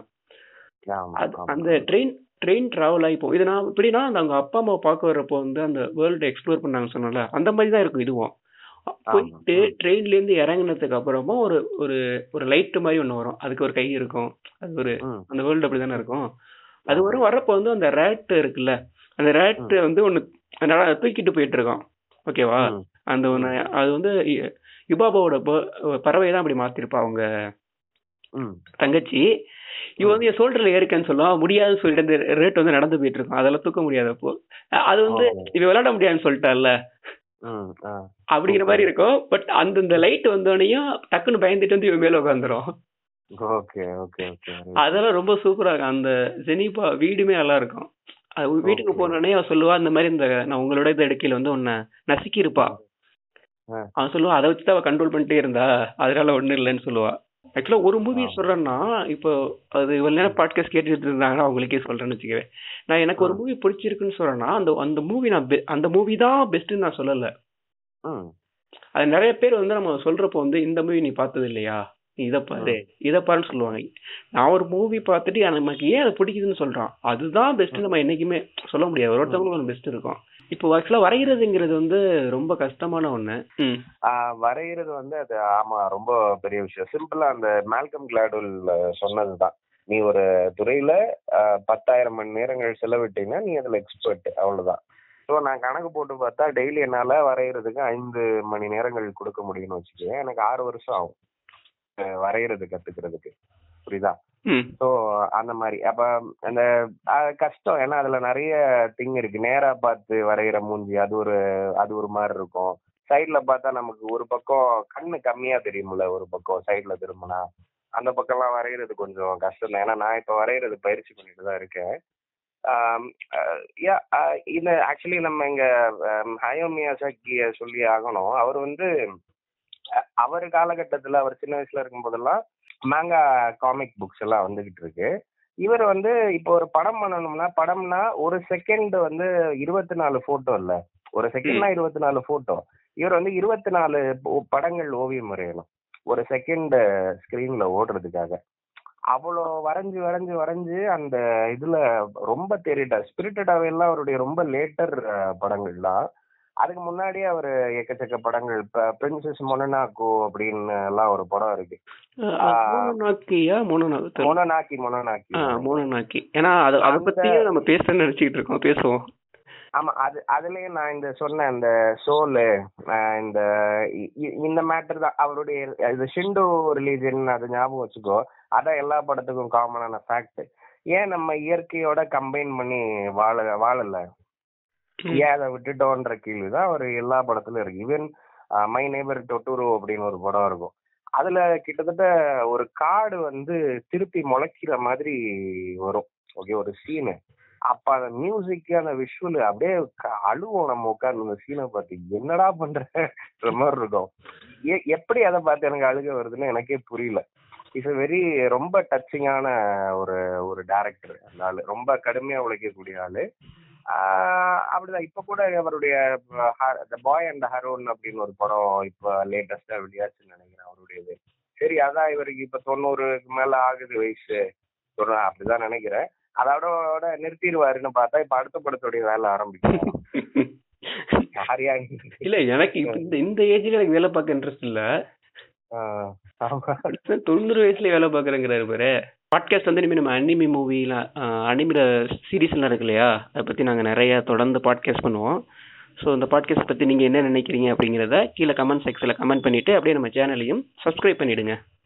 அந்த ட்ரெயின் ட்ரெயின் டிராவல் ஆகி போ இது நான் இப்படின்னா அந்த அவங்க அப்பா அம்மா பார்க்க வர்றப்போ வந்து அந்த வேர்ல்டு எக்ஸ்ப்ளோர் பண்ணாங்க சொன்னல, அந்த மாதிரி தான் இருக்கும் இதுவும். போயிட்டு ட்ரெயின்ல இருந்து இறங்கினதுக்கு அப்புறமா ஒரு ஒரு ஒரு லைட் மாதிரி ஒண்ணு வரும், அதுக்கு ஒரு கை இருக்கும். அது ஒரு அந்த வேர்ல்டு அப்படிதானே இருக்கும். அது வரும் வரப்போ வந்து அந்த ரேட் இருக்குல்ல, அந்த ரேட் வந்து ஒண்ணு தூக்கிட்டு போயிட்டு இருக்கோம். ஓகேவா? அந்த ஒண்ணு அது வந்து யுபாபாவோட பறவை தான் அப்படி மாத்திருப்பா அவங்க தங்கச்சி. இவ வந்து என் சோல்டர்ல ஏறிக்கன்னு சொல்லுவான், முடியாதுன்னு சொல்லிட்டு அந்த ரேட் வந்து நடந்து போயிட்டு இருக்கும், அதெல்லாம் தூக்க முடியாதப்போ அது வந்து இவ விளையாட முடியாதுன்னு சொல்லிட்டால அப்படிங்கிற மாதிரி இருக்கும். பட் அந்த இந்த லைட் வந்தோடனையும் டக்குன்னு பயந்துட்டு வந்து இவன் மேல உட்காந்துரும். அதெல்லாம் ரொம்ப சூப்பரா இருக்கும். அந்த ஜெனிபா வீடுமே நல்லா இருக்கும். வீட்டுக்கு போனோடனே அவ சொல்லுவா இந்த மாதிரி இந்த நான் உங்களோட இது எடுக்கையில வந்து உன்னை நசுக்கி இருப்பா. அவன் சொல்லுவான் அதை வச்சுதான் அவ கண்ட்ரோல் பண்ணிட்டே இருந்தா, அதனால ஒண்ணும் இல்லைன்னு சொல்லுவா. ஆக்சுவலா ஒரு மூவி சொல்றேன்னா, இப்போ அது இவ்வளவு நேரம் பாட்காஸ்ட் கேட்டுட்டு இருந்தாங்கன்னா அவங்களுக்கே சொல்றேன்னு வச்சுக்கவே, நான் எனக்கு ஒரு மூவி பிடிச்சிருக்குன்னு சொல்றேன்னா அந்த அந்த மூவி நான் அந்த மூவி தான் பெஸ்ட்னு நான் சொல்லல. அது நிறைய பேர் வந்து நம்ம சொல்றப்போ வந்து இந்த மூவி நீ பார்த்தது இல்லையா, நீ இதை பாரு இதை பாருன்னு சொல்லுவாங்க. நான் ஒரு மூவி பார்த்துட்டு நமக்கு ஏன் அது பிடிக்குதுன்னு சொல்றான், அதுதான் பெஸ்ட் நம்ம என்னைக்குமே சொல்ல முடியாது. ஒருத்தவங்களுக்கு பெஸ்ட் இருக்கும். இப்போ ஆக்சுவலா வரைகிறதுங்கிறது வந்து ரொம்ப கஷ்டமான ஒண்ணு. வரைகிறது வந்து அது ஆமா ரொம்ப பெரிய விஷயம். சிம்பிளா அந்த மால்கம் கிளாட்வெல் சொன்னதுதான், நீ ஒரு துறையில பத்தாயிரம் மணி நேரங்கள் செலவிட்டீங்கன்னா நீ அதுல எக்ஸ்பர்ட், அவ்வளவுதான். ஸோ நான் கணக்கு போட்டு பார்த்தா டெய்லி என்னால வரைகிறதுக்கு ஐந்து மணி நேரங்கள் கொடுக்க முடியும்னு வச்சுக்கேன். எனக்கு ஆறு வருஷம் ஆகும் வரைகிறது கத்துக்கிறதுக்கு, புரியுதா? ஸோ அந்த மாதிரி அப்ப அந்த கஷ்டம், ஏன்னா அதுல நிறைய திங் இருக்கு. நேரா பார்த்து வரைகிற மூஞ்சி அது ஒரு அது ஒரு மாதிரி இருக்கும். சைட்ல பார்த்தா நமக்கு ஒரு பக்கம் கண்ணு கம்மியா தெரியும்ல, ஒரு பக்கம் சைட்ல திரும்பினா அந்த பக்கம்லாம் வரைகிறது கொஞ்சம் கஷ்டம் தான். ஏன்னா நான் இப்ப வரைகிறது பயிற்சி பண்ணிட்டு தான் இருக்கேன். இது ஆக்சுவலி நம்ம இங்க ஹாயோ மியாசாக்கிய சொல்லி ஆகணும். அவர் வந்து அவர் காலகட்டத்துல அவர் சின்ன வயசுல இருக்கும் போதெல்லாம் மேங்கா காமிக் புக்ஸ் எல்லாம் வந்துகிட்டு இருக்கு. இவர் வந்து இப்போ ஒரு படம் பண்ணணும்னா, படம்னா ஒரு செகண்ட் வந்து இருபத்தி நாலு போட்டோ இல்ல, ஒரு செகண்ட்னா இருபத்தி நாலு போட்டோ. இவர் வந்து இருபத்தி நாலு படங்கள் ஓவியம் வரையணும் ஒரு செகண்ட் ஸ்கிரீன்ல ஓடுறதுக்காக. அவ்வளோ வரைஞ்சு வரைஞ்சு வரைஞ்சு அந்த இதுல ரொம்ப தேறிட்டார். ஸ்பிரிட்டடாவே எல்லாம் அவருடைய ரொம்ப லேட்டர் படங்கள் தான். அதுக்கு முன்னாடியே அவர் எக்கச்சக்க படங்கள், பிரின்சஸ் மொனனாக்கோ அப்படின்னு எல்லாம் ஒரு படம் இருக்கு. மொனனாக்கி மொனனாக்கி மொனனாக்கி ஏன்னா அது அதை பத்தியும் நம்ம பேச நினைச்சிட்டு இருக்கோம், பேசுவோம். ஆமா, அது அதுலயே நான் இந்த சொன்ன இந்த சோலு இந்த இந்த மேட்டர் தான் அவருடைய இது ஷிண்டோ ரிலீஜன், அது ஞாபகம் வச்சுக்கோ. அதான் எல்லா படத்துக்கும் காமனான ஃபேக்ட். ஏன் நம்ம இயற்கையோட கம்பைன் பண்ணி வாழ வாழல, ஏன் அதை விட்டுட்டோன்ற கேள்விதான் அவர் எல்லா படத்துலயும் இருக்கு. ஈவன் மை நேபர் டொட்டோரோ அப்படின்னு ஒரு படம் இருக்கும். அதுல கிட்டத்தட்ட ஒரு காடு வந்து திருப்பி முளைக்கிற மாதிரி வரும். ஓகே, ஒரு சீனு. அப்ப அந்த மியூசிக் அந்த விஷுவல் அப்படியே அழுவோம் நம்ம உட்கார்ந்து அந்த சீனை பார்த்து, என்னடா பண்ற மாதிரி இருக்கும். எப்படி அதை பார்த்து எனக்கு அழுக வருதுன்னு எனக்கே புரியல. இட்ஸ் வெரி ரொம்ப டச்சிங்கான ஒரு ஒரு டைரக்டர். அந்த ஆளு ரொம்ப கடுமையா உழைக்கக்கூடிய ஆளு. ஆஹ் அப்படிதான் இப்ப கூட அவருடைய த பாய் அண்ட் ஹரோன் அப்படின்னு ஒரு படம் இப்ப லேட்டஸ்டா வெளியாச்சுன்னு நினைக்கிறேன் அவருடையது. சரி, அதான் இவருக்கு இப்ப தொண்ணூறுக்கு மேல ஆகுது வயசு, சொல்றேன் அப்படிதான் நினைக்கிறேன். அதோட நிறுத்திடுவாருன்னு பார்த்தா இப்ப அடுத்த படத்துடைய வேலை ஆரம்பிக்கும். இல்ல, எனக்கு இந்த ஏஜ்ல எனக்கு வேலை பார்க்க இன்ட்ரெஸ்ட் இல்ல. தொண்ணூறு வயசுல வேலை பாக்குறேங்கிறாரு பாரு. பாட்காஸ்ட் வந்து இனிமே நம்ம அனிமி மூவில அனிமில சீரீஸ் எல்லாம் இருக்கு இல்லையா, அதை பத்தி நாங்க நிறைய தொடர்ந்து பாட்காஸ்ட் பண்ணுவோம். ஸோ இந்த பாட்காஸ்ட் பத்தி நீங்க என்ன நினைக்கிறீங்க அப்படிங்கிறத கீழே கமெண்ட் செக்ஷன்ல கமெண்ட் பண்ணிட்டு அப்படியே நம்ம சேனலையும் சப்ஸ்கிரைப் பண்ணிடுங்க.